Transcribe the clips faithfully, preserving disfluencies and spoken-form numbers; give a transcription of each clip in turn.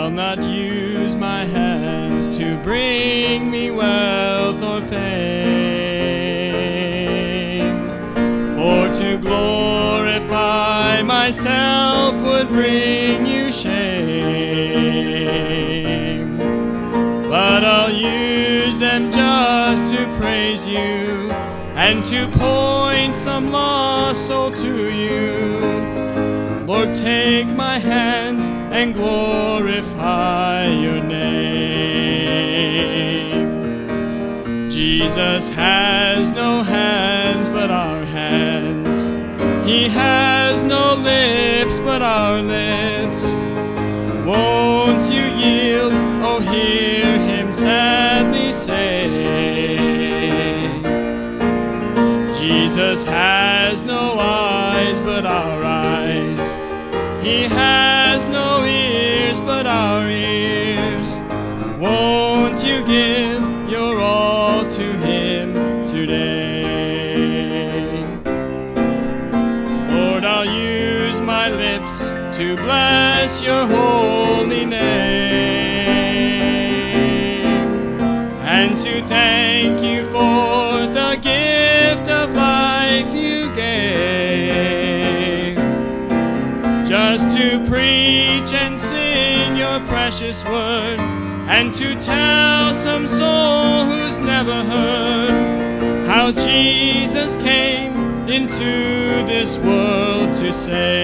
I'll not use my hands to bring me wealth or fame, for to glorify myself would bring you shame. But I'll use them just to praise you and to point some lost soul to you. Lord, take my hands and glorify your name. Jesus has no hands but our hands. He has no lips but our lips. Won't you yield? Oh, hear him sadly say. Jesus has no eyes but our eyes. He has no ears but our ears. Won't you give your all to him today? Lord, I'll use my lips to bless your holy name and to thank you for the gift of life you gave, just to preach and sing your precious word, and to tell some soul who's never heard how Jesus came into this world to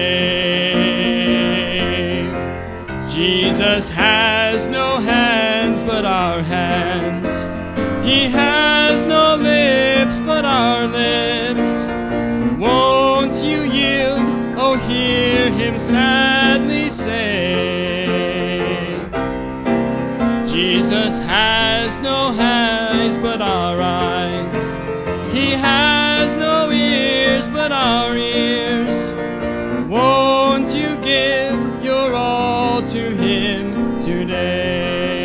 save. Jesus has no hands but our hands. He has no lips but our lips. Won't you yield? Oh, hear him sadly say. Jesus has no eyes but our eyes. He has no ears but our ears. Won't you give your all to him today?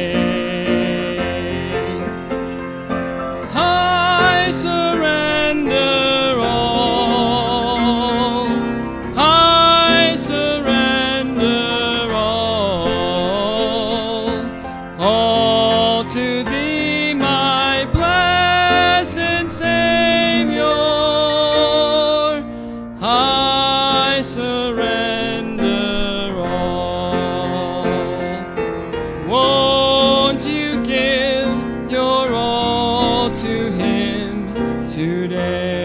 I surrender all. I surrender all. All to thee, my blessed Savior. I surrender all. Won't you give your all to him today?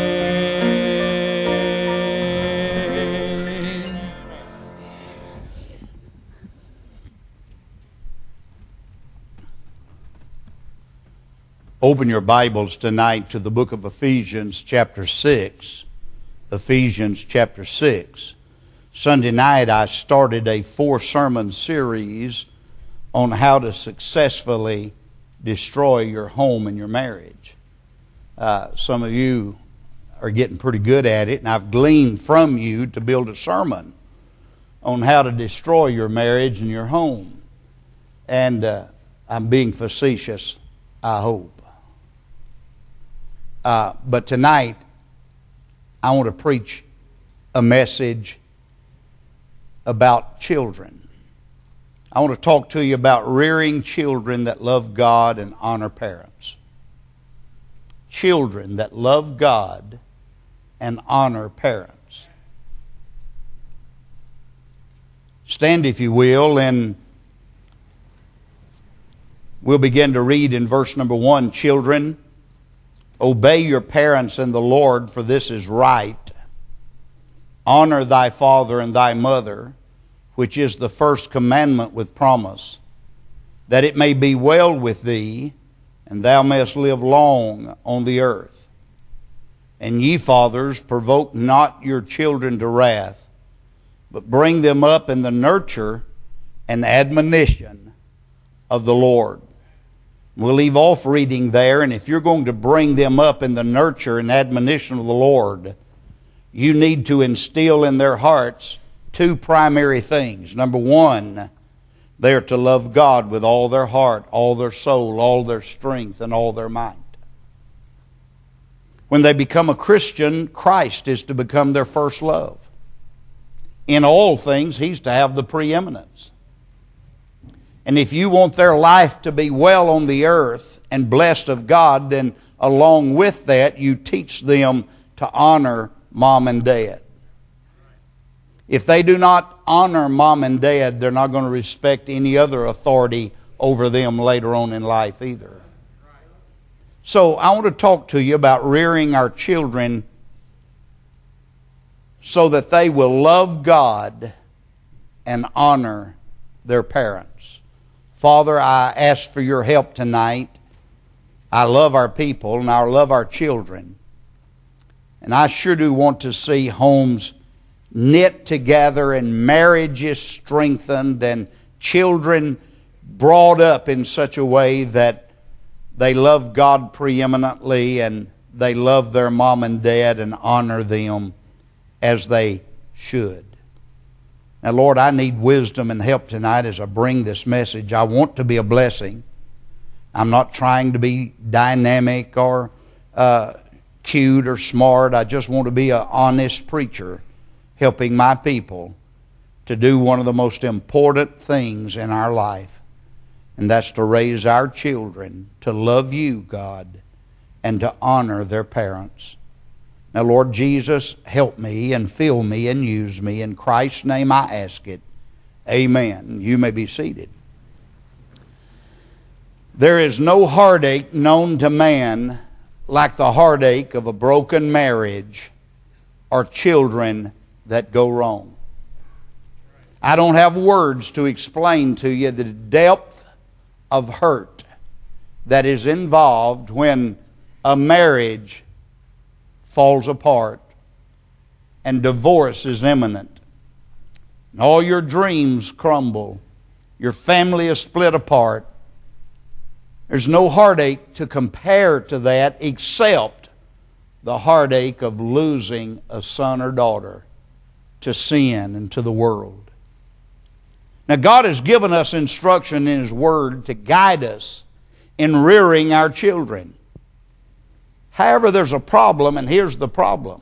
Open your Bibles tonight to the book of Ephesians chapter six. Ephesians chapter six. Sunday night I started a four-sermon series on how to successfully destroy your home and your marriage. Uh, some of you are getting pretty good at it, and I've gleaned from you to build a sermon on how to destroy your marriage and your home. And uh, I'm being facetious, I hope. Uh, but tonight, I want to preach a message about children. I want to talk to you about rearing children that love God and honor parents. Children that love God and honor parents. Stand, if you will, and we'll begin to read in verse number one. Children, obey your parents in the Lord, for this is right. Honor thy father and thy mother, which is the first commandment with promise, that it may be well with thee, and thou mayest live long on the earth. And ye fathers, provoke not your children to wrath, but bring them up in the nurture and admonition of the Lord. We'll leave off reading there, and if you're going to bring them up in the nurture and admonition of the Lord, you need to instill in their hearts two primary things. Number one, they are to love God with all their heart, all their soul, all their strength, and all their might. When they become a Christian, Christ is to become their first love. In all things, He's to have the preeminence. And if you want their life to be well on the earth and blessed of God, then along with that, you teach them to honor mom and dad. If they do not honor mom and dad, they're not going to respect any other authority over them later on in life either. So I want to talk to you about rearing our children so that they will love God and honor their parents. Father, I ask for your help tonight. I love our people and I love our children. And I sure do want to see homes knit together and marriages strengthened and children brought up in such a way that they love God preeminently and they love their mom and dad and honor them as they should. Now, Lord, I need wisdom and help tonight as I bring this message. I want to be a blessing. I'm not trying to be dynamic or uh, cute or smart. I just want to be an honest preacher helping my people to do one of the most important things in our life. And that's to raise our children to love you, God, and to honor their parents. Now, Lord Jesus, help me and fill me and use me. In Christ's name I ask it. Amen. You may be seated. There is no heartache known to man like the heartache of a broken marriage or children that go wrong. I don't have words to explain to you the depth of hurt that is involved when a marriage falls apart and divorce is imminent. And all your dreams crumble. Your family is split apart. There's no heartache to compare to that except the heartache of losing a son or daughter to sin and to the world. Now, God has given us instruction in His Word to guide us in rearing our children. However, there's a problem, and here's the problem.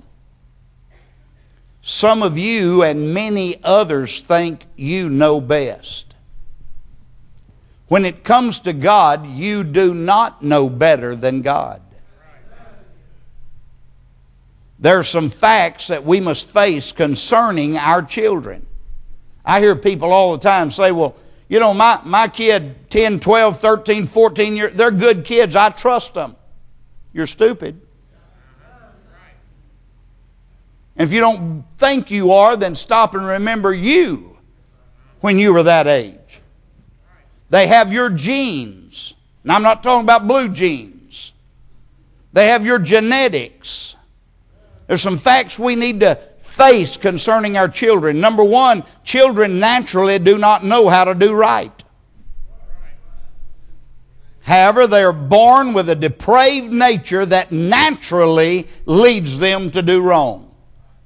Some of you and many others think you know best. When it comes to God, you do not know better than God. There are some facts that we must face concerning our children. I hear people all the time say, well, you know, my, my kid, ten, twelve, thirteen, fourteen years, they're good kids. I trust them. You're stupid. And if you don't think you are, then stop and remember you when you were that age. They have your genes. And I'm not talking about blue genes. They have your genetics. There's some facts we need to face concerning our children. Number one, children naturally do not know how to do right. However, they are born with a depraved nature that naturally leads them to do wrong.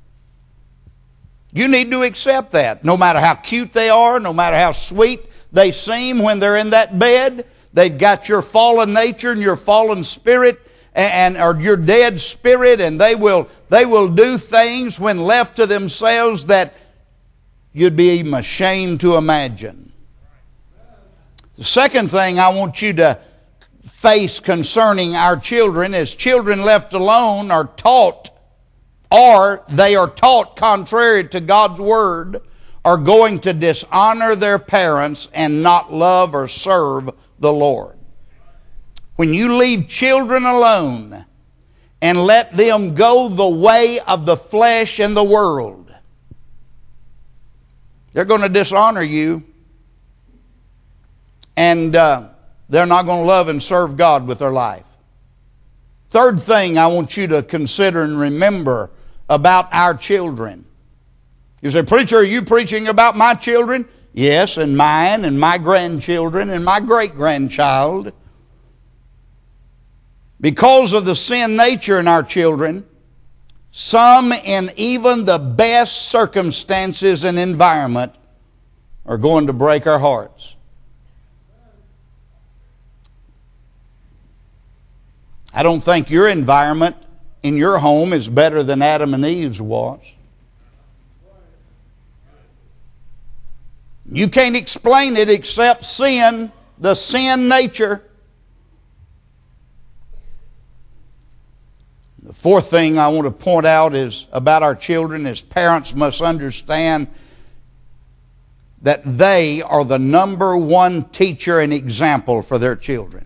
You need to accept that. No matter how cute they are, no matter how sweet they seem when they're in that bed, they've got your fallen nature and your fallen spirit and, and or your dead spirit, and they will they will do things when left to themselves that you'd be even ashamed to imagine. The second thing I want you to face concerning our children is children left alone are taught, or they are taught contrary to God's Word, are going to dishonor their parents and not love or serve the Lord. When you leave children alone and let them go the way of the flesh and the world, they're going to dishonor you, and uh, they're not going to love and serve God with their life. Third thing I want you to consider and remember about our children. You say, preacher, are you preaching about my children? Yes, and mine and my grandchildren and my great-grandchild. Because of the sin nature in our children, some in even the best circumstances and environment are going to break our hearts. I don't think your environment in your home is better than Adam and Eve's was. You can't explain it except sin, the sin nature. The fourth thing I want to point out is about our children is parents must understand that they are the number one teacher and example for their children.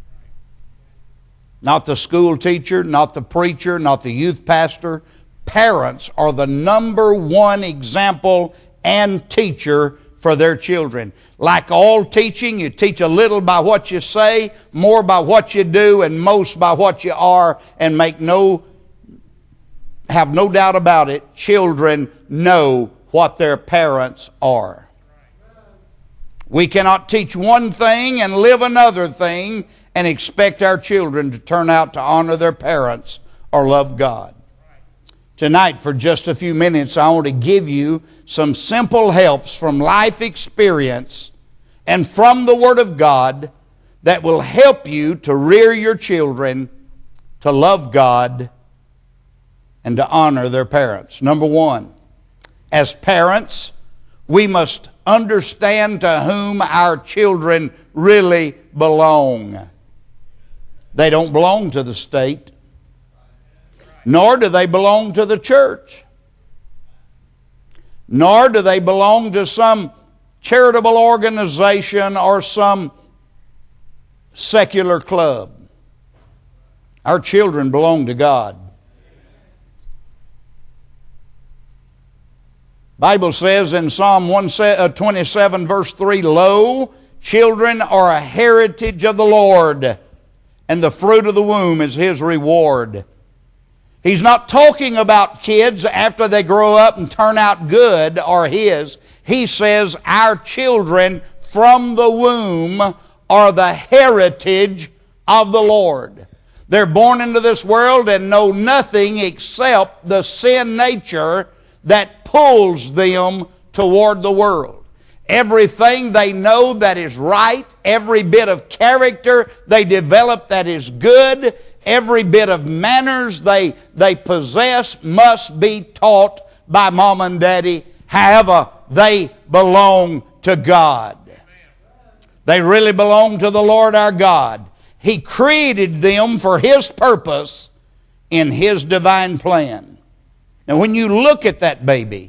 Not the school teacher, not the preacher, not the youth pastor. Parents are the number one example and teacher for their children. Like all teaching, you teach a little by what you say, more by what you do, and most by what you are, and make no, have no doubt about it, children know what their parents are. We cannot teach one thing and live another thing and expect our children to turn out to honor their parents or love God. Tonight, for just a few minutes, I want to give you some simple helps from life experience and from the Word of God that will help you to rear your children, to love God, and to honor their parents. Number one, as parents, we must understand to whom our children really belong. They don't belong to the state, nor do they belong to the church, nor do they belong to some charitable organization or some secular club. Our children belong to God. Bible says in Psalm one twenty-seven verse three, "Lo, children are a heritage of the Lord, and the fruit of the womb is His reward." He's not talking about kids after they grow up and turn out good or His. He says our children from the womb are the heritage of the Lord. They're born into this world and know nothing except the sin nature that pulls them toward the world. Everything they know that is right, every bit of character they develop that is good, every bit of manners they, they possess must be taught by mom and daddy. However, they belong to God. They really belong to the Lord our God. He created them for His purpose in His divine plan. Now, when you look at that baby,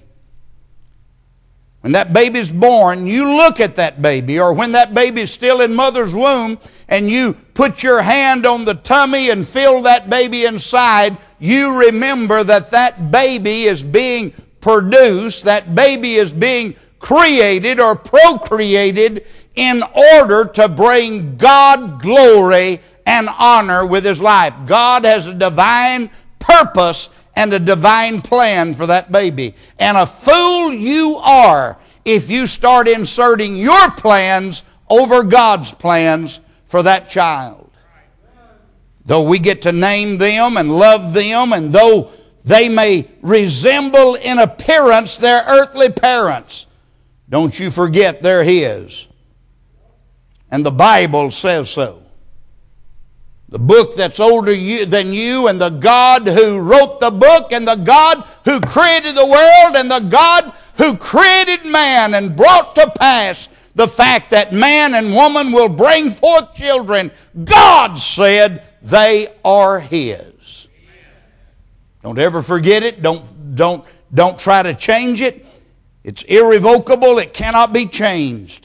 when that baby's born, you look at that baby, or when that baby's still in mother's womb, and you put your hand on the tummy and feel that baby inside, you remember that that baby is being produced, that baby is being created or procreated in order to bring God glory and honor with His life. God has a divine purpose and a divine plan for that baby. And a fool you are if you start inserting your plans over God's plans for that child. Though we get to name them and love them, and though they may resemble in appearance their earthly parents, don't you forget they're His. And the Bible says so. The book that's older than you, and the God who wrote the book, and the God who created the world, and the God who created man and brought to pass the fact that man and woman will bring forth children. God said they are His. Don't ever forget it. Don't, don't, don't try to change it. It's irrevocable. It cannot be changed.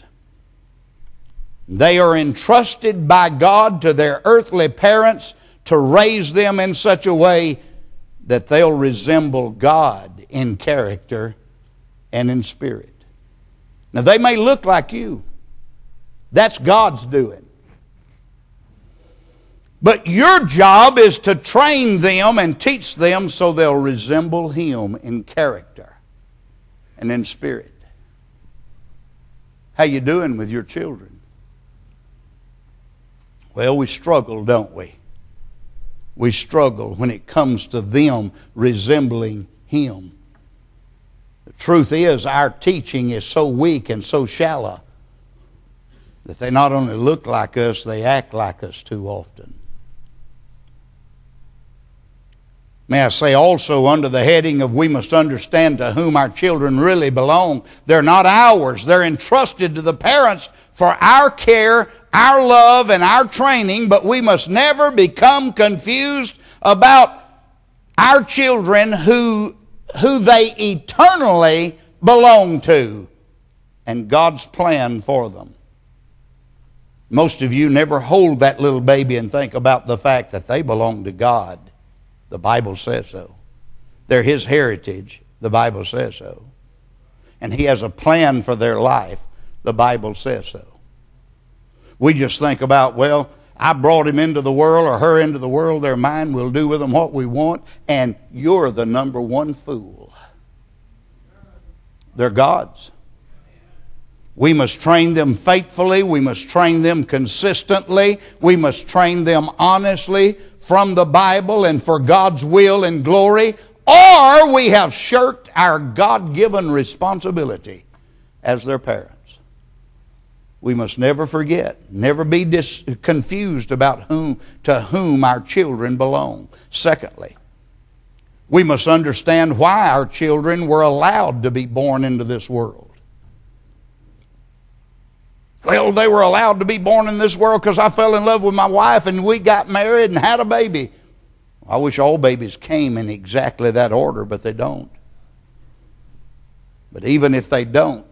They are entrusted by God to their earthly parents to raise them in such a way that they'll resemble God in character and in spirit. Now, they may look like you. That's God's doing. But your job is to train them and teach them so they'll resemble Him in character and in spirit. How you doing with your children? Well, we struggle, don't we? We struggle when it comes to them resembling Him. The truth is, our teaching is so weak and so shallow that they not only look like us, they act like us too often. May I say also, under the heading of we must understand to whom our children really belong. They're not ours. They're entrusted to the parents for our care, our love, and our training, but we must never become confused about our children who, who they eternally belong to and God's plan for them. Most of you never hold that little baby and think about the fact that they belong to God. The Bible says so. They're His heritage. The Bible says so. And He has a plan for their life. The Bible says so. We just think about, well, I brought him into the world or her into the world. They're mine. We'll do with them what we want. And you're the number one fool. They're God's. We must train them faithfully. We must train them consistently. We must train them honestly from the Bible and for God's will and glory, or we have shirked our God-given responsibility as their parents. We must never forget, never be dis- confused about whom to whom our children belong. Secondly, we must understand why our children were allowed to be born into this world. Well, they were allowed to be born in this world because I fell in love with my wife and we got married and had a baby. I wish all babies came in exactly that order, but they don't. But even if they don't,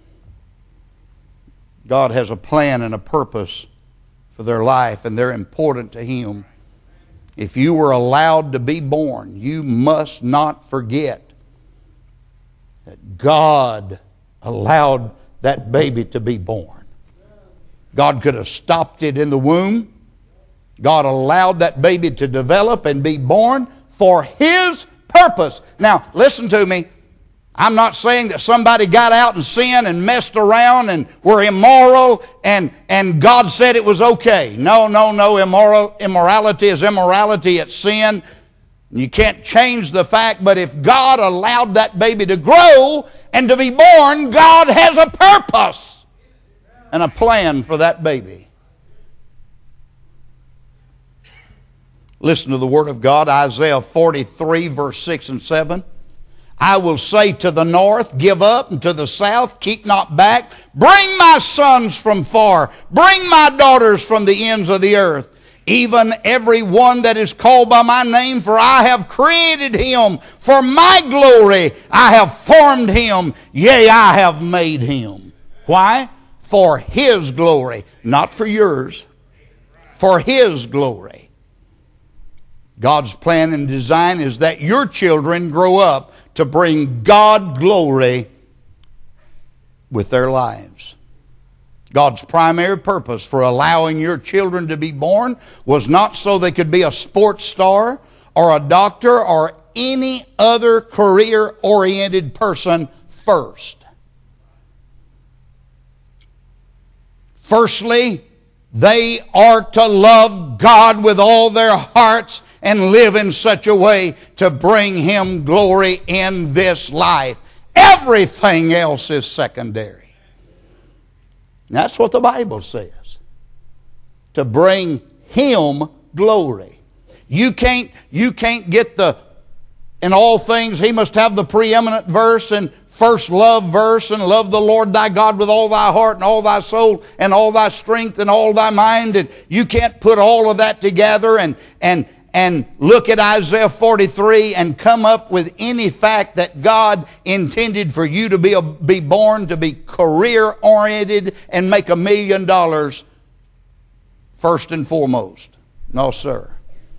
God has a plan and a purpose for their life, and they're important to Him. If you were allowed to be born, you must not forget that God allowed that baby to be born. God could have stopped it in the womb. God allowed that baby to develop and be born for His purpose. Now, listen to me. I'm not saying that somebody got out and sinned and messed around and were immoral and, and God said it was okay. No, no, no. Immoral, immorality is immorality. It's sin. You can't change the fact, but if God allowed that baby to grow and to be born, God has a purpose and a plan for that baby. Listen to the Word of God, Isaiah forty-three, verse six and seven. I will say to the north, give up, and to the south, keep not back. Bring my sons from far. Bring my daughters from the ends of the earth. Even every one that is called by my name, for I have created him. For my glory I have formed him. Yea, I have made him. Why? For His glory, not for yours. For His glory. God's plan and design is that your children grow up to bring God glory with their lives. God's primary purpose for allowing your children to be born was not so they could be a sports star or a doctor or any other career-oriented person first. Firstly, they are to love God with all their hearts and live in such a way to bring Him glory in this life. Everything else is secondary. And that's what the Bible says. To bring Him glory. You can't, you can't get the, in all things, He must have the preeminent verse and first love verse, and love the Lord thy God with all thy heart and all thy soul and all thy strength and all thy mind. And you can't put all of that together and, and, and look at Isaiah forty-three and come up with any fact that God intended for you to be, a, be born to be career-oriented and make a million dollars first and foremost. No, sir.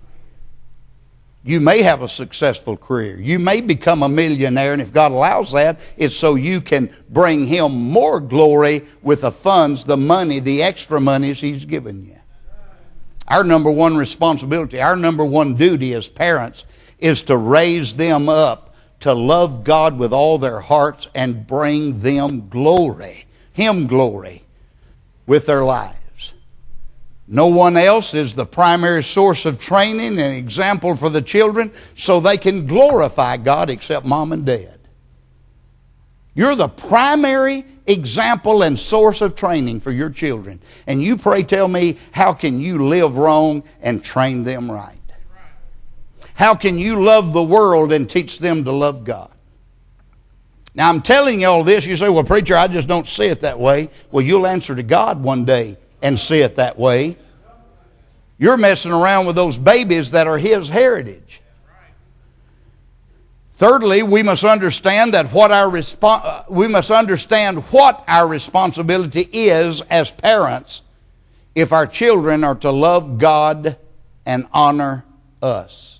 You may have a successful career. You may become a millionaire, and if God allows that, it's so you can bring Him more glory with the funds, the money, the extra monies He's given you. Our number one responsibility, our number one duty as parents is to raise them up to love God with all their hearts and bring them glory, Him glory, with their lives. No one else is the primary source of training and example for the children so they can glorify God except mom and dad. You're the primary example and source of training for your children. And you pray tell me, how can you live wrong and train them right? How can you love the world and teach them to love God? Now, I'm telling you all this. You say, well, preacher, I just don't see it that way. Well, you'll answer to God one day and see it that way. You're messing around with those babies that are His heritage. Thirdly, we must understand that what our respo- we must understand what our responsibility is as parents if our children are to love God and honor us.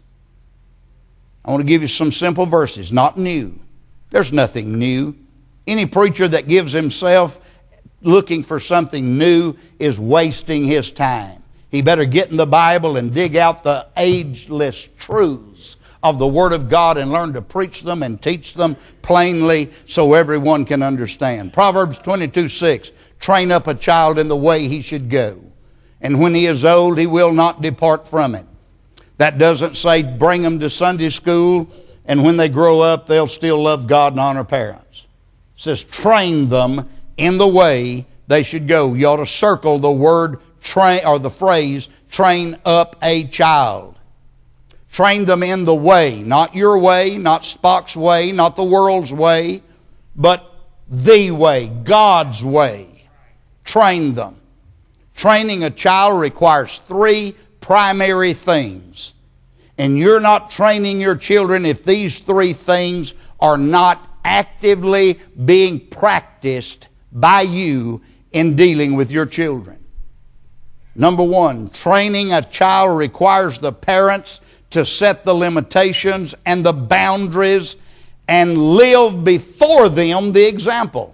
I want to give you some simple verses, not new. There's nothing new. Any preacher that gives himself looking for something new is wasting his time. He better get in the Bible and dig out the ageless truths of the Word of God and learn to preach them and teach them plainly so everyone can understand. Proverbs twenty-two six, train up a child in the way he should go, and when he is old he will not depart from it. That doesn't say bring them to Sunday school and when they grow up they'll still love God and honor parents. It says train them in the way they should go. You ought to circle the word train, or the phrase train up a child. Train them in the way, not your way, not Spock's way, not the world's way, but the way, God's way. Train them. Training a child requires three primary things. And you're not training your children if these three things are not actively being practiced by you in dealing with your children. Number one, training a child requires the parents to set the limitations and the boundaries and live before them the example.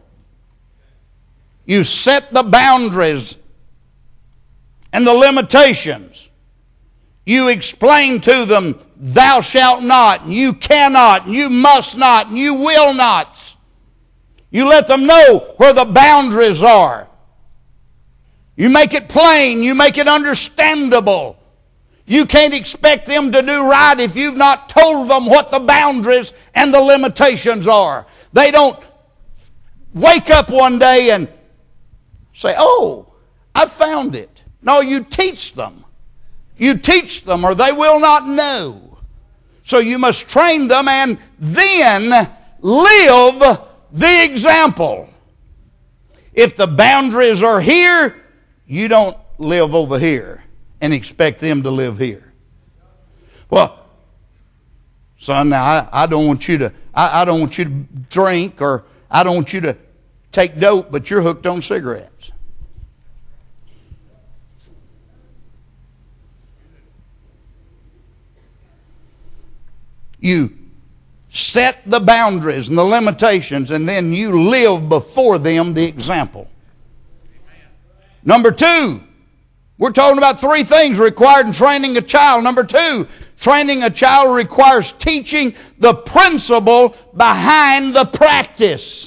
You set the boundaries and the limitations. You explain to them, thou shalt not, and you cannot, and you must not, and you will not. You let them know where the boundaries are. You make it plain. You make it understandable. You can't expect them to do right if you've not told them what the boundaries and the limitations are. They don't wake up one day and say, oh, I found it. No, you teach them. You teach them or they will not know. So you must train them and then live the example. If the boundaries are here, you don't live over here and expect them to live here. Well, son, now I, I don't want you to I, I don't want you to drink, or I don't want you to take dope, but you're hooked on cigarettes. You set the boundaries and the limitations, and then you live before them the example. Number two, we're talking about three things required in training a child. Number two, training a child requires teaching the principle behind the practice.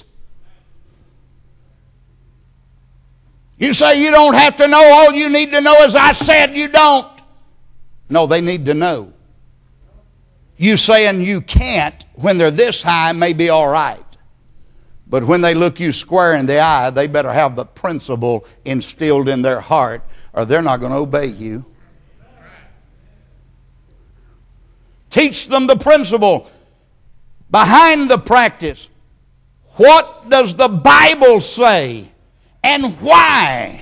You say you don't have to know. All you need to know is I said you don't. No, they need to know. You saying you can't when they're this high may be all right. But when they look you square in the eye, they better have the principle instilled in their heart, or they're not going to obey you. Teach them the principle behind the practice. What does the Bible say and why?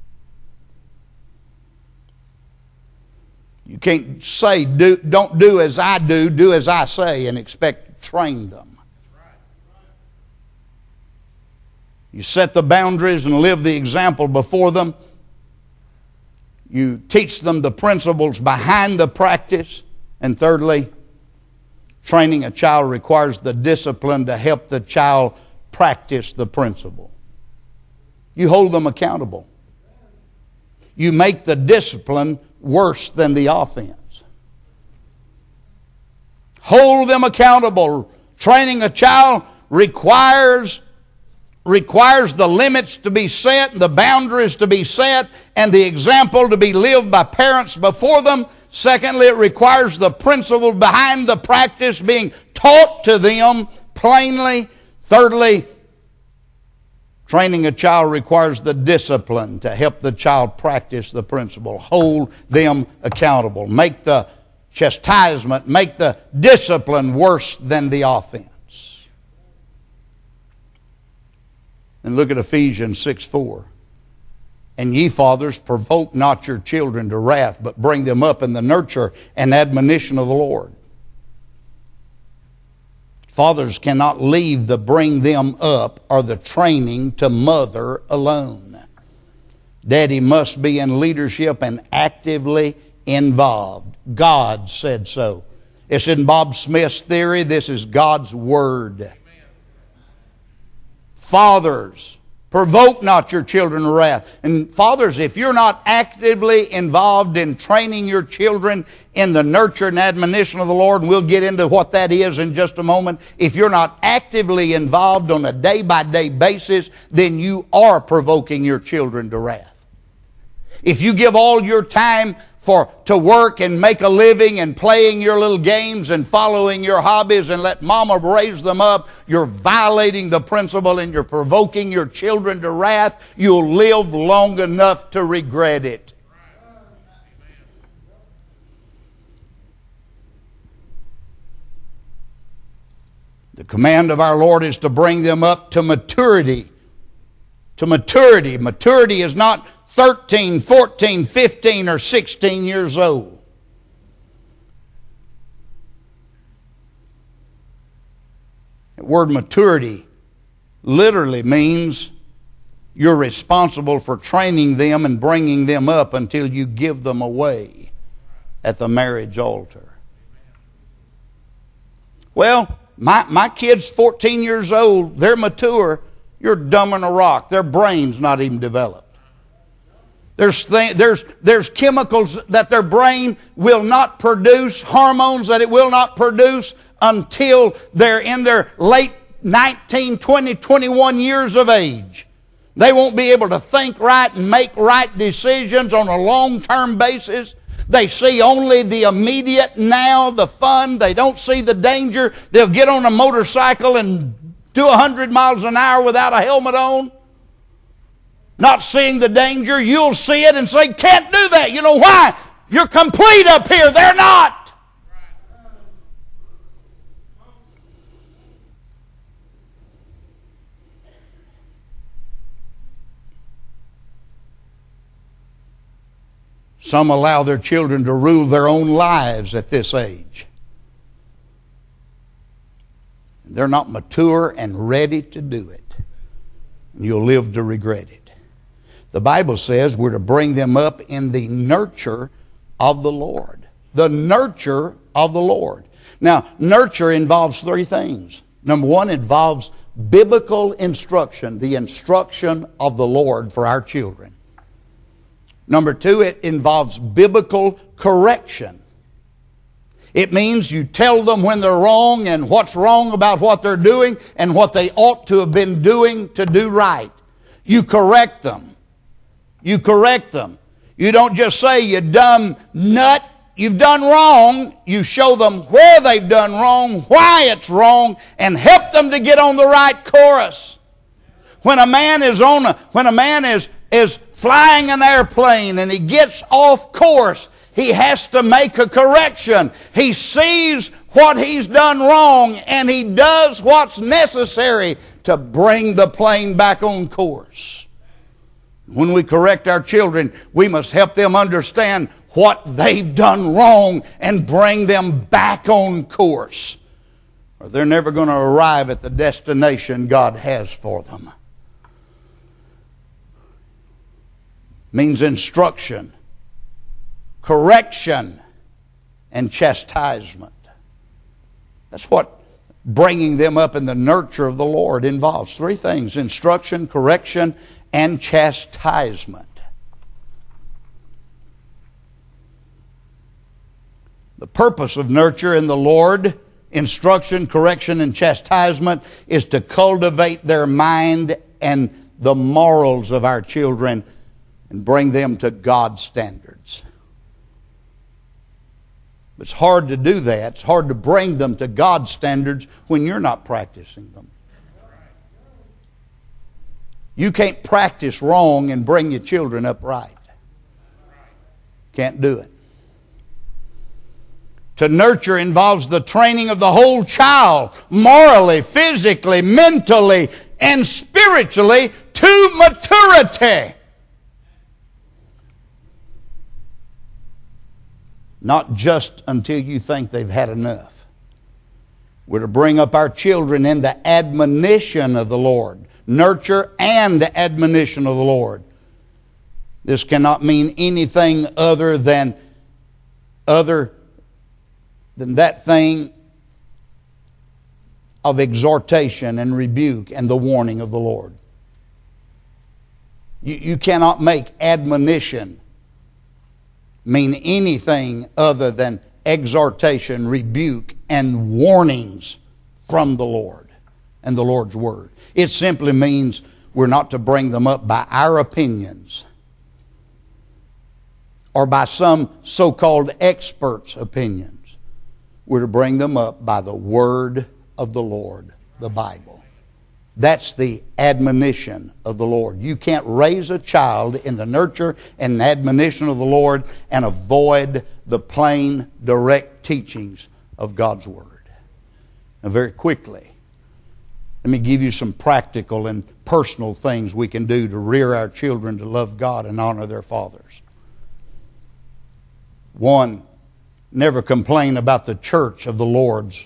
You can't say, do, don't do as I do, do as I say, and expect to train them. You set the boundaries and live the example before them. You teach them the principles behind the practice. And thirdly, training a child requires the discipline to help the child practice the principle. You hold them accountable. You make the discipline worse than the offense. Hold them accountable. Training a child requires requires the limits to be set, the boundaries to be set, and the example to be lived by parents before them. Secondly, it requires the principle behind the practice being taught to them plainly. Thirdly, training a child requires the discipline to help the child practice the principle. Hold them accountable. Make the chastisement, make the discipline worse than the offense. And look at Ephesians six four. And ye fathers, provoke not your children to wrath, but bring them up in the nurture and admonition of the Lord. Fathers cannot leave the bring them up or the training to mother alone. Daddy must be in leadership and actively involved. God said so. This isn't Bob Smith's theory. This is God's Word. Amen. Fathers, provoke not your children to wrath. And fathers, if you're not actively involved in training your children in the nurture and admonition of the Lord, and we'll get into what that is in just a moment. If you're not actively involved on a day-by-day basis, then you are provoking your children to wrath. If you give all your time for to work and make a living and playing your little games and following your hobbies and let mama raise them up, you're violating the principle and you're provoking your children to wrath. You'll live long enough to regret it. The command of our Lord is to bring them up to maturity. To maturity. Maturity is not thirteen, fourteen, fifteen, or sixteen years old. The word maturity literally means you're responsible for training them and bringing them up until you give them away at the marriage altar. Well, my, my kid's fourteen years old. They're mature. You're dumb in a rock. Their brain's not even developed. There's, th- there's, there's chemicals that their brain will not produce, hormones that it will not produce until they're in their late nineteen, twenty, twenty-one years of age. They won't be able to think right and make right decisions on a long-term basis. They see only the immediate now, the fun. They don't see the danger. They'll get on a motorcycle and do one hundred miles an hour without a helmet on. Not seeing the danger, you'll see it and say, can't do that. You know why? You're complete up here. They're not. Some allow their children to rule their own lives at this age. They're not mature and ready to do it. And you'll live to regret it. The Bible says we're to bring them up in the nurture of the Lord. The nurture of the Lord. Now, nurture involves three things. Number one, involves biblical instruction, the instruction of the Lord for our children. Number two, it involves biblical correction. It means you tell them when they're wrong and what's wrong about what they're doing and what they ought to have been doing to do right. You correct them. You correct them. You don't just say, you dumb nut, you've done wrong. You show them where they've done wrong, why it's wrong, and help them to get on the right course. When a man is on a, when a man is, is flying an airplane and he gets off course, he has to make a correction. He sees what he's done wrong and he does what's necessary to bring the plane back on course. When we correct our children, we must help them understand what they've done wrong and bring them back on course. Or they're never going to arrive at the destination God has for them. Means instruction, correction, and chastisement. That's what bringing them up in the nurture of the Lord involves. Three things: instruction, correction, and chastisement. The purpose of nurture in the Lord, instruction, correction, and chastisement, is to cultivate their mind and the morals of our children and bring them to God's standards. It's hard to do that. It's hard to bring them to God's standards when you're not practicing them. You can't practice wrong and bring your children up right. Can't do it. To nurture involves the training of the whole child, morally, physically, mentally, and spiritually to maturity. Not just until you think they've had enough. We're to bring up our children in the admonition of the Lord. Nurture and admonition of the Lord. This cannot mean anything other than other than that thing of exhortation and rebuke and the warning of the Lord. You, you cannot make admonition mean anything other than exhortation, rebuke, and warnings from the Lord and the Lord's Word. It simply means we're not to bring them up by our opinions or by some so-called experts' opinions. We're to bring them up by the Word of the Lord, the Bible. That's the admonition of the Lord. You can't raise a child in the nurture and admonition of the Lord and avoid the plain, direct teachings of God's Word. Now, very quickly, let me give you some practical and personal things we can do to rear our children to love God and honor their fathers. One, never complain about the church of the Lord's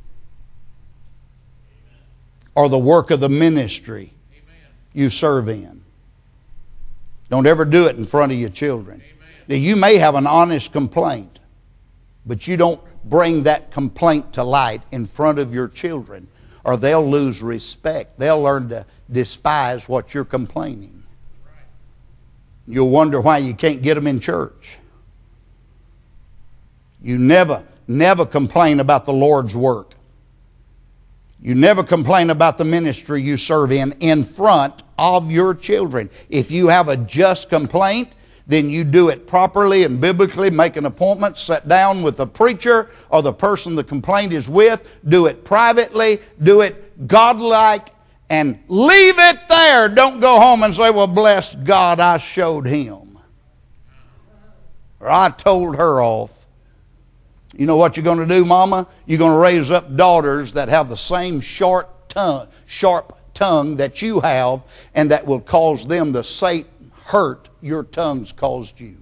or the work of the ministry you serve in. Don't ever do it in front of your children. Now, you may have an honest complaint, but you don't bring that complaint to light in front of your children, or they'll lose respect. They'll learn to despise what you're complaining. You'll wonder why you can't get them in church. You never, never complain about the Lord's work. You never complain about the ministry you serve in in front of your children. If you have a just complaint, then you do it properly and biblically. Make an appointment, sit down with the preacher or the person the complaint is with. Do it privately, do it godlike, and leave it there. Don't go home and say, well, bless God, I showed him, or I told her off. You know what you're going to do, Mama? You're going to raise up daughters that have the same sharp tongue, sharp tongue that you have, and that will cause them the same hurt your tongues caused you.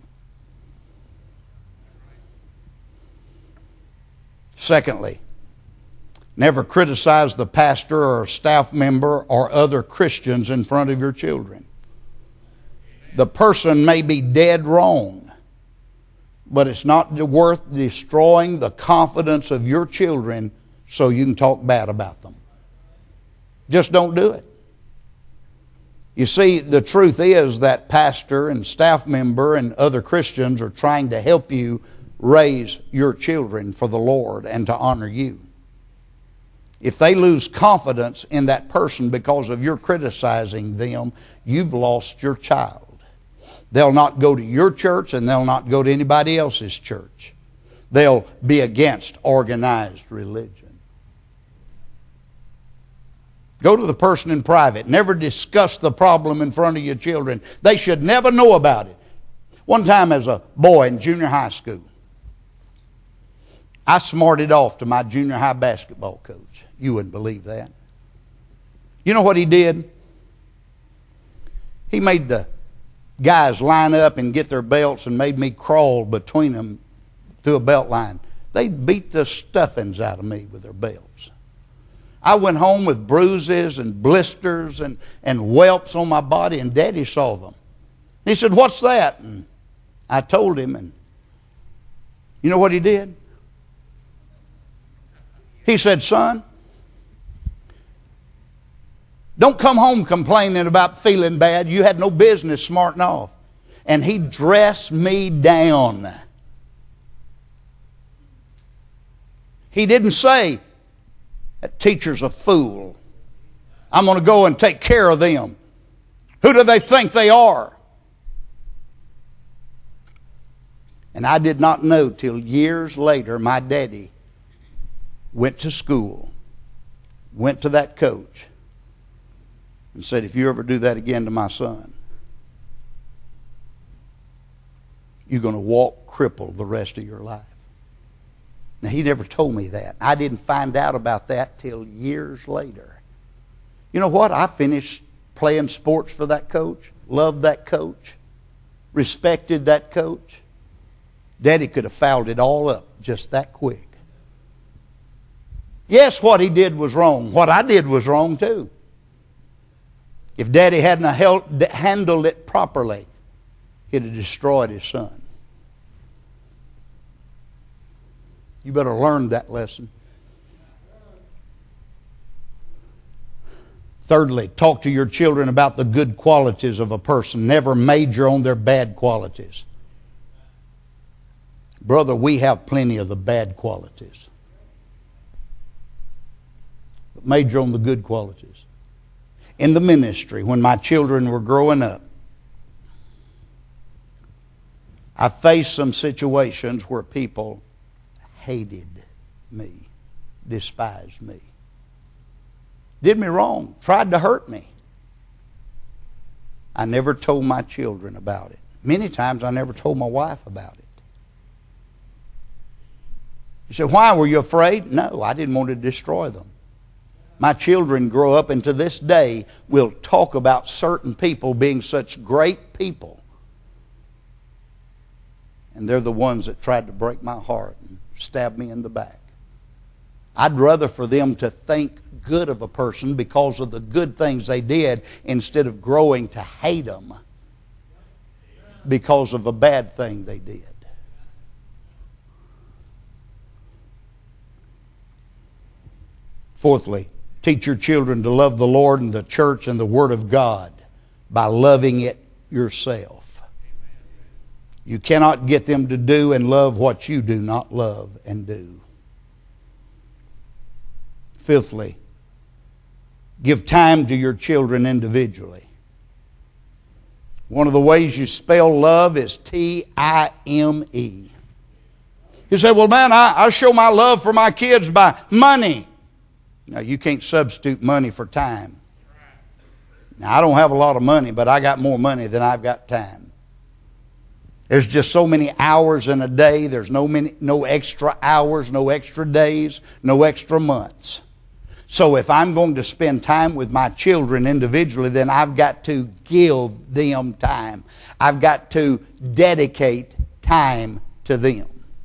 Secondly, never criticize the pastor or staff member or other Christians in front of your children. The person may be dead wrong, but it's not worth destroying the confidence of your children so you can talk bad about them. Just don't do it. You see, the truth is that pastor and staff member and other Christians are trying to help you raise your children for the Lord and to honor you. If they lose confidence in that person because of your criticizing them, you've lost your child. They'll not go to your church, and they'll not go to anybody else's church. They'll be against organized religion. Go to the person in private. Never discuss the problem in front of your children. They should never know about it. One time as a boy in junior high school, I smarted off to my junior high basketball coach. You wouldn't believe that. You know what he did? He made the guys line up and get their belts and made me crawl between them to a belt line. They beat the stuffings out of me with their belts. I went home with bruises and blisters and, and whelps on my body, and Daddy saw them. He said, what's that? And I told him, and you know what he did? He said, son, don't come home complaining about feeling bad. You had no business smarting off. And he dressed me down. He didn't say, that teacher's a fool. I'm going to go and take care of them. Who do they think they are? And I did not know till years later my daddy went to school, went to that coach, and said, if you ever do that again to my son, you're going to walk crippled the rest of your life. Now, he never told me that. I didn't find out about that till years later. You know what? I finished playing sports for that coach, loved that coach, respected that coach. Daddy could have fouled it all up just that quick. Yes, what he did was wrong. What I did was wrong too. If Daddy hadn't held, handled it properly, he'd have destroyed his son. You better learn that lesson. Thirdly, talk to your children about the good qualities of a person. Never major on their bad qualities. Brother, we have plenty of the bad qualities. But major on the good qualities. In the ministry, when my children were growing up, I faced some situations where people hated me, despised me. Did me wrong, tried to hurt me. I never told my children about it. Many times I never told my wife about it. You say, why were you afraid? No, I didn't want to destroy them. My children grow up and to this day will talk about certain people being such great people. And they're the ones that tried to break my heart and stab me in the back. I'd rather for them to think good of a person because of the good things they did instead of growing to hate them because of a bad thing they did. Fourthly, teach your children to love the Lord and the church and the Word of God by loving it yourself. You cannot get them to do and love what you do not love and do. Fifthly, give time to your children individually. One of the ways you spell love is T I M E. You say, well, man, I, I show my love for my kids by money. Now, you can't substitute money for time. Now, I don't have a lot of money, but I got more money than I've got time. There's just so many hours in a day. There's no many, no extra hours, no extra days, no extra months. So if I'm going to spend time with my children individually, then I've got to give them time. I've got to dedicate time to them.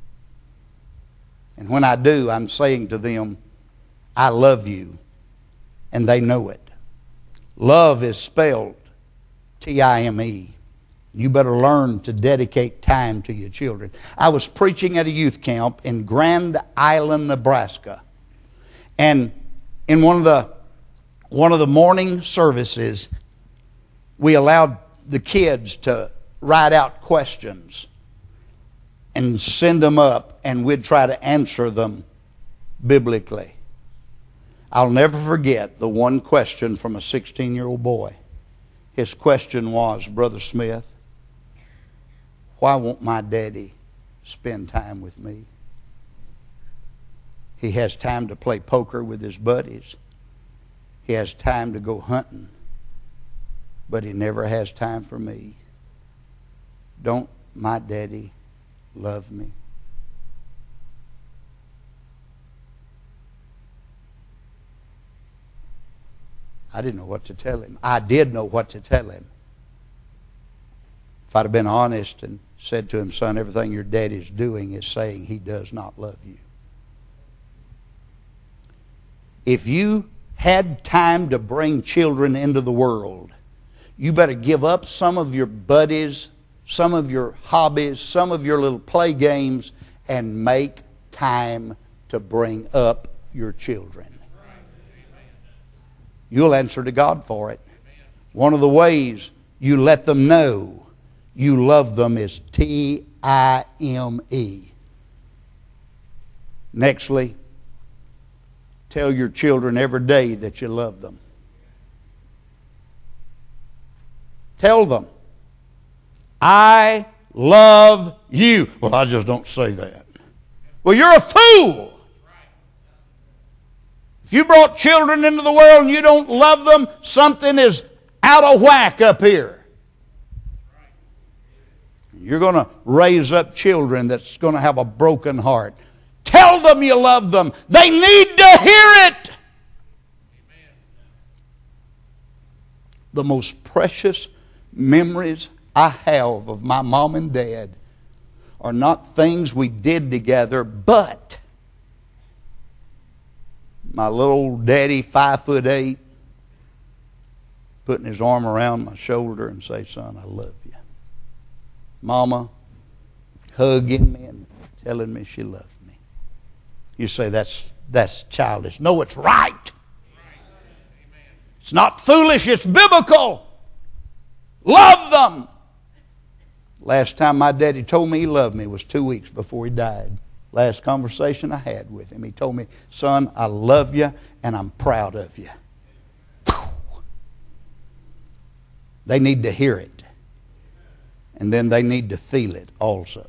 And when I do, I'm saying to them, I love you, and they know it. Love is spelled T I M E. You better learn to dedicate time to your children. I was preaching at a youth camp in Grand Island, Nebraska. And in one of the one of the morning services, we allowed the kids to write out questions and send them up, and we'd try to answer them biblically. I'll never forget the one question from a sixteen-year-old boy. His question was, Brother Smith, why won't my daddy spend time with me? He has time to play poker with his buddies. He has time to go hunting. But he never has time for me. Don't my daddy love me? I didn't know what to tell him. I did know what to tell him. If I'd have been honest and said to him, son, everything your daddy's doing is saying he does not love you. If you had time to bring children into the world, you better give up some of your buddies, some of your hobbies, some of your little play games, and make time to bring up your children. You'll answer to God for it. One of the ways you let them know you love them is T I M E. Nextly, tell your children every day that you love them. Tell them, I love you. Well, I just don't say that. Well, you're a fool. If you brought children into the world and you don't love them, something is out of whack up here. You're going to raise up children that's going to have a broken heart. Tell them you love them. They need to hear it. The most precious memories I have of my mom and dad are not things we did together, but my little old daddy, five foot eight, putting his arm around my shoulder and say, son, I love you. Mama hugging me and telling me she loved me. You say that's that's childish. No, it's right. It's not foolish, it's biblical. Love them. Last time my daddy told me he loved me was two weeks before he died. Last conversation I had with him, he told me, son, I love you and I'm proud of you. They need to hear it. And then they need to feel it also.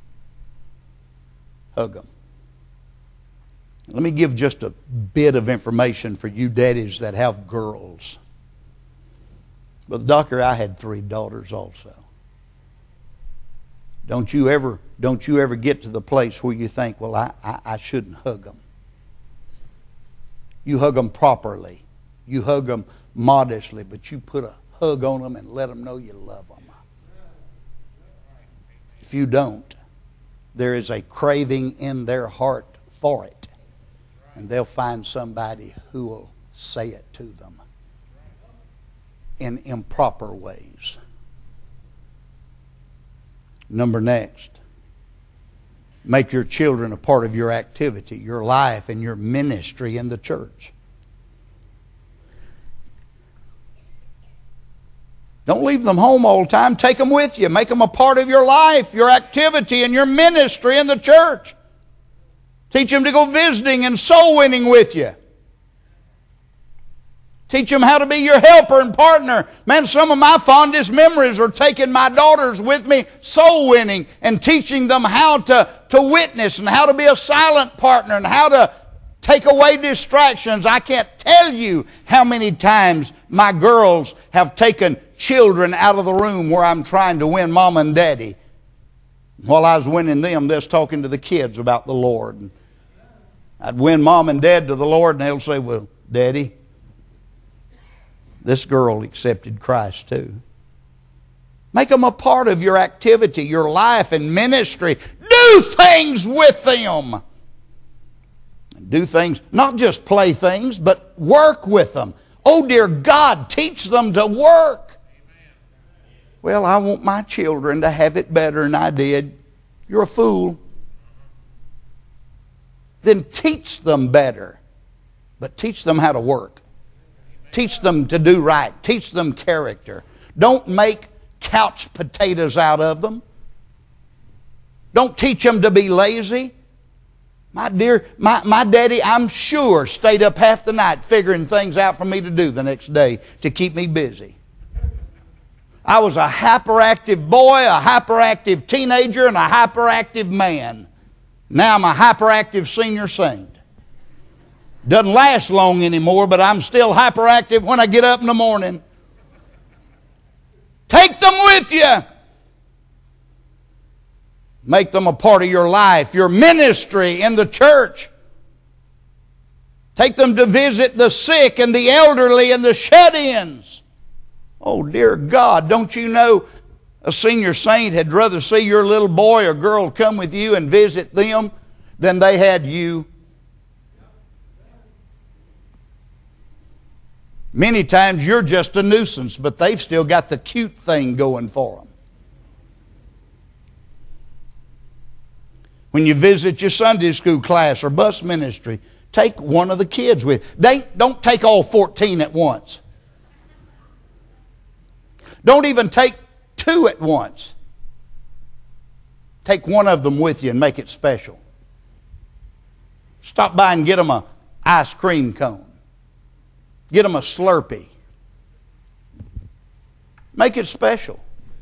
Hug them. Let me give just a bit of information for you daddies that have girls. But doctor, I had three daughters also. Don't you ever, don't you ever get to the place where you think, well, I, I, I shouldn't hug them. You hug them properly. You hug them modestly, but you put a hug on them and let them know you love them. If you don't, there is a craving in their heart for it. And they'll find somebody who will say it to them in improper ways. Number next, make your children a part of your activity, your life, and your ministry in the church. Don't leave them home all the time. Take them with you. Make them a part of your life, your activity, and your ministry in the church. Teach them to go visiting and soul winning with you. Teach them how to be your helper and partner. Man, some of my fondest memories are taking my daughters with me soul winning and teaching them how to, to witness and how to be a silent partner and how to take away distractions. I can't tell you how many times my girls have taken children out of the room where I'm trying to win mom and daddy. While I was winning them, they're talking to the kids about the Lord. I'd win mom and dad to the Lord, and they'll say, well, Daddy, this girl accepted Christ too. Make them a part of your activity, your life and ministry. Do things with them. Do things, not just play things, but work with them. Oh, dear God, teach them to work. Well, I want my children to have it better than I did. You're a fool. Then teach them better. But teach them how to work. Teach them to do right. Teach them character. Don't make couch potatoes out of them. Don't teach them to be lazy. My dear, my, my daddy, I'm sure, stayed up half the night figuring things out for me to do the next day to keep me busy. I was a hyperactive boy, a hyperactive teenager, and a hyperactive man. Now I'm a hyperactive senior saint. Doesn't last long anymore, but I'm still hyperactive when I get up in the morning. Take them with you. Make them a part of your life, your ministry in the church. Take them to visit the sick and the elderly and the shut-ins. Oh, dear God, don't you know a senior saint had rather see your little boy or girl come with you and visit them than they had you? Many times you're just a nuisance, but they've still got the cute thing going for them. When you visit your Sunday school class or bus ministry, take one of the kids with. They, don't take all fourteen at once. Don't even take two at once. Take one of them with you and make it special. Stop by and get them an ice cream cone. Get them a Slurpee. Make it special.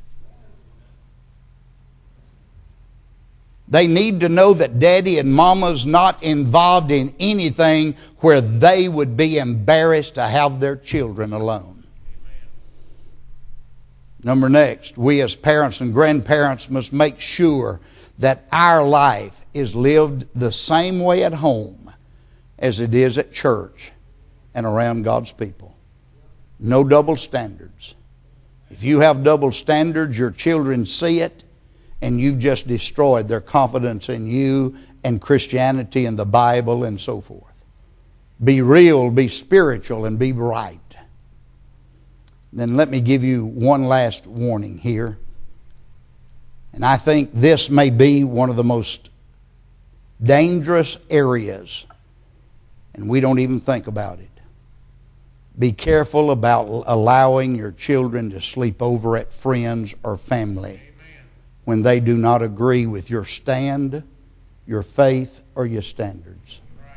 They need to know that Daddy and Mama's not involved in anything where they would be embarrassed to have their children alone. Number next, we as parents and grandparents must make sure that our life is lived the same way at home as it is at church and around God's people. No double standards. If you have double standards, your children see it, and you've just destroyed their confidence in you and Christianity and the Bible and so forth. Be real, be spiritual, and be right. Then let me give you one last warning here. And I think this may be one of the most dangerous areas, and we don't even think about it. Be careful about allowing your children to sleep over at friends or family when they do not agree with your stand, your faith, or your standards.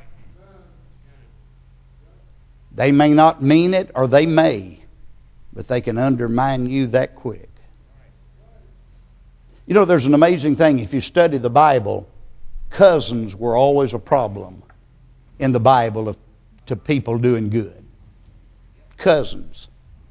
They may not mean it, or they may, but they can undermine you that quick. You know, there's an amazing thing. If you study the Bible, cousins were always a problem in the Bible of, to people doing good. Cousins.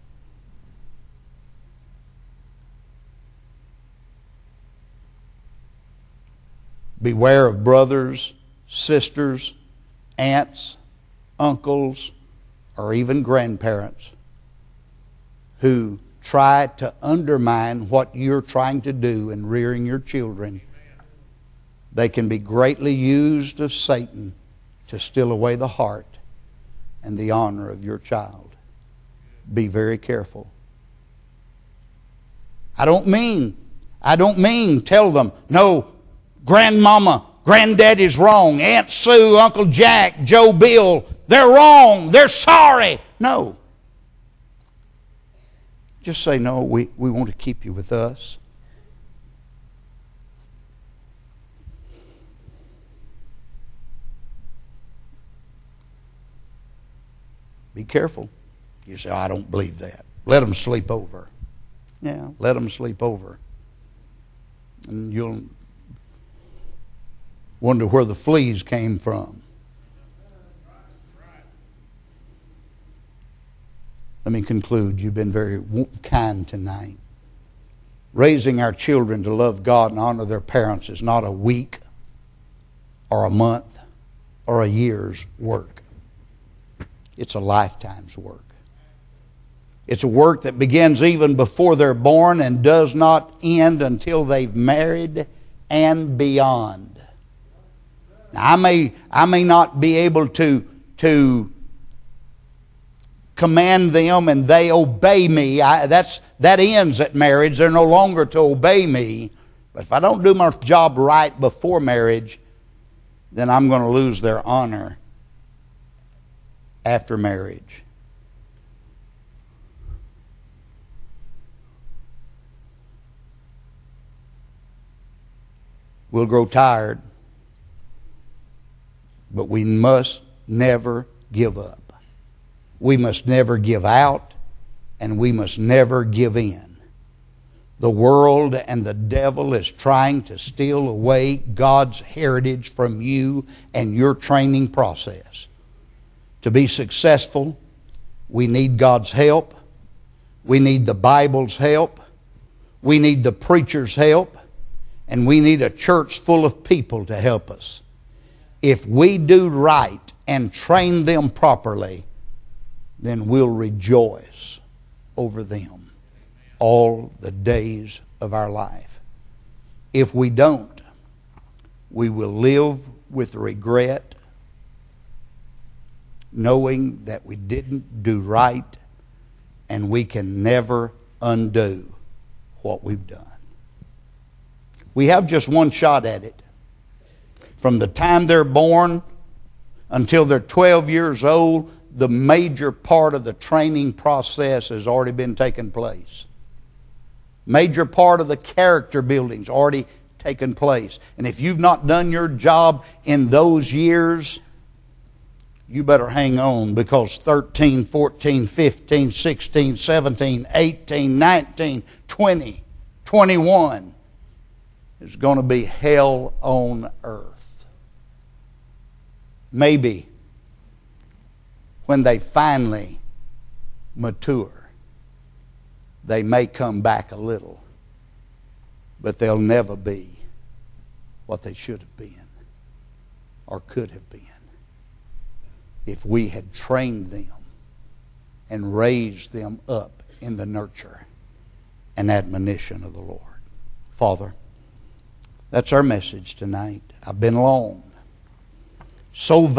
Beware of brothers, sisters, aunts, uncles, or even grandparents who try to undermine what you're trying to do in rearing your children. They can be greatly used of Satan to steal away the heart and the honor of your child. Be very careful. I don't mean, I don't mean tell them, no, grandmama, granddaddy's wrong, Aunt Sue, Uncle Jack, Joe Bill, they're wrong, they're sorry. No. Just say, no, we, we want to keep you with us. Be careful. You say, oh, I don't believe that. Let them sleep over. Yeah, let them sleep over. And you'll wonder where the fleas came from. Let me conclude. You've been very kind tonight. Raising our children to love God and honor their parents is not a week or a month or a year's work. It's a lifetime's work. It's a work that begins even before they're born and does not end until they've married and beyond. Now, I may, I may not be able to, to command them and they obey me. I, that's, that ends at marriage. They're no longer to obey me. But if I don't do my job right before marriage, then I'm going to lose their honor after marriage. We'll grow tired, but we must never give up. We must never give out, and we must never give in. The world and the devil is trying to steal away God's heritage from you and your training process. To be successful, we need God's help. We need the Bible's help. We need the preacher's help. And we need a church full of people to help us. If we do right and train them properly, then we'll rejoice over them all the days of our life. If we don't, we will live with regret, knowing that we didn't do right, and we can never undo what we've done. We have just one shot at it. From the time they're born until they're twelve years old, the major part of the training process has already been taken place. Major part of the character building's already taken place. And if you've not done your job in those years, you better hang on, because thirteen, fourteen, fifteen, sixteen, seventeen, eighteen, nineteen, twenty, twenty-one is going to be hell on earth. Maybe when they finally mature, they may come back a little, but they'll never be what they should have been or could have been if we had trained them and raised them up in the nurture and admonition of the Lord. Father, that's our message tonight. I've been long. So